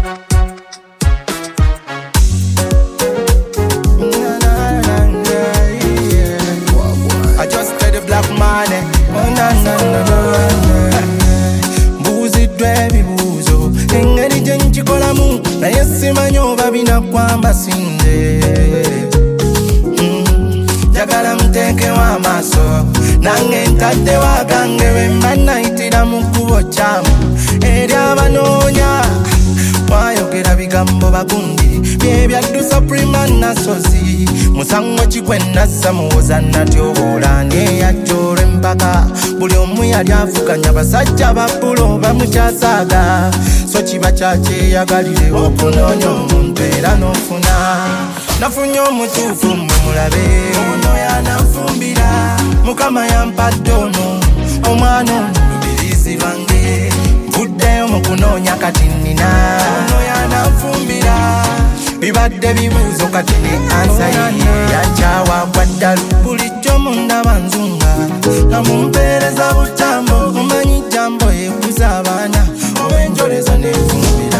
I just tell the black money. Buzi dwebi buzo engeri jenchikolamu naye simanyo babina kwamba sinze jagala mteke wa maso nange ntadde wagange wemba nayitira mu kkubo kyamu eri abanoonya wayogera bigambo bagundi byebyaddusa prima nasozi musango kigwe nassa muwoza natyoboola neyajjoola empaka buli omu yali avuganya basajja babbulo bamukyasaaga so kiba kyakyeyagalire okunoonya omuntu era n'ofuna nafunye omutuufu mmwe mulabe ono yananfumbira mukama yampadde ono omwana ono lubirizi lwange nvuddeyo mu kunoonya kati nnina ono yananfumbira bibadde bibuuzo kati ne ansa yiye yakyawagwa ddalu bulijjo mundaba nzunga nga mumpeereza butambo mumanyi jambo ekuza abaana owenjoleza nenfumbira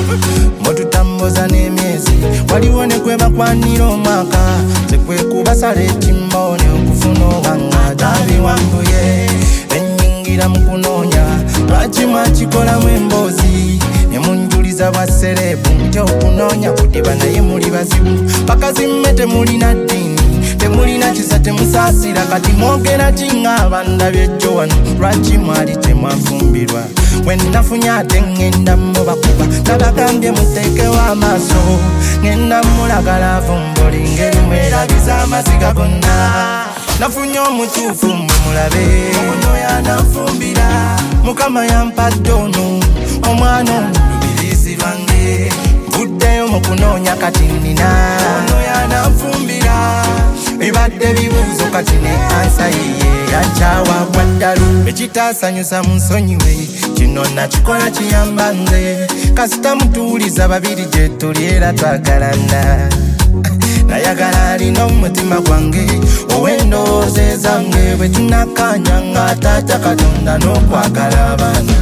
mututambuza n'emyezi waliwo ne gwe bakwanira omwaka tekwekubasala ekimbo ne okufuna owanga tabiwambuye ennyingira mu kunoonya lwaki mwakikolamu emboozi ne munjuliza bwa serebu nti okunoonya kudiba naye muli bazibu bakazimme temulina ddiini temulina kisa temusaasira kati mwogera kiŋŋaaba ndabye jjo wano lwaki mwali temwafumbirwa bwe nafunye ate ŋŋenda mubakuba nabagambye muteekewo amaaso ŋŋenda mulagala avumbuli ngeri mwerabiza amaziga gonna nafunye omutuufu mmwe mulabe ono yananfumbira mukama yampadde ono omwana ono lubirizi lwange nvuddeyo mu kunoonya kati nnina ono yananfumbira bibadde bibuuzo kati ne ansa yiye yakyawagwa ddalu ekitaasanyusa munsonyiwe kino nakikola kiyamba nze kasita mutuuliza babiri gye tuli era twagalana nayagala alina omutima gwange ow'endowooza ezange bwe tunakanya nga taata katonda n'okwagala abaana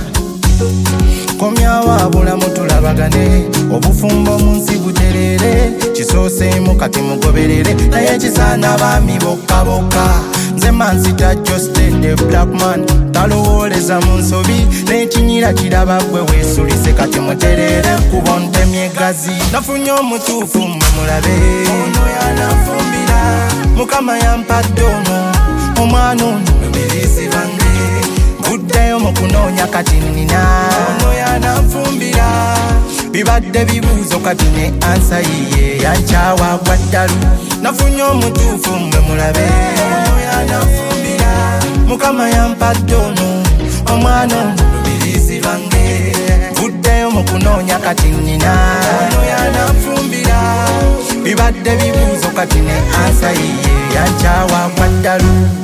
komyawo abulamu tulabagane obufumbo mu nsi buterere kisooseemu kati mugoberere naye kisaana baami bokka bokka nze mansita jostede blackman talowooleza mu nsobi n'ekinyira kiraba gwe weesulize kati muterere kubo ntemye gazi nafunye omutuufu mmwe mulabe ono yananfumbira mukama yampadde ono omwana ono lubirizi lwange nvuddeyo mu kunoonya kati nnina ono yananfumbira bibadde bibuuzo kati ne ansa yiye yakyawagwa ddalu nafunye omutuufu mmwe mulabe ono yananfumbira mukama yampadde ono omwana ono lubirizi lwange nvuddeyo mu kunoonya kati nnina ono yananfumbira bibadde bibuuzo kati ne ansa yiye yakyawagwa ddalu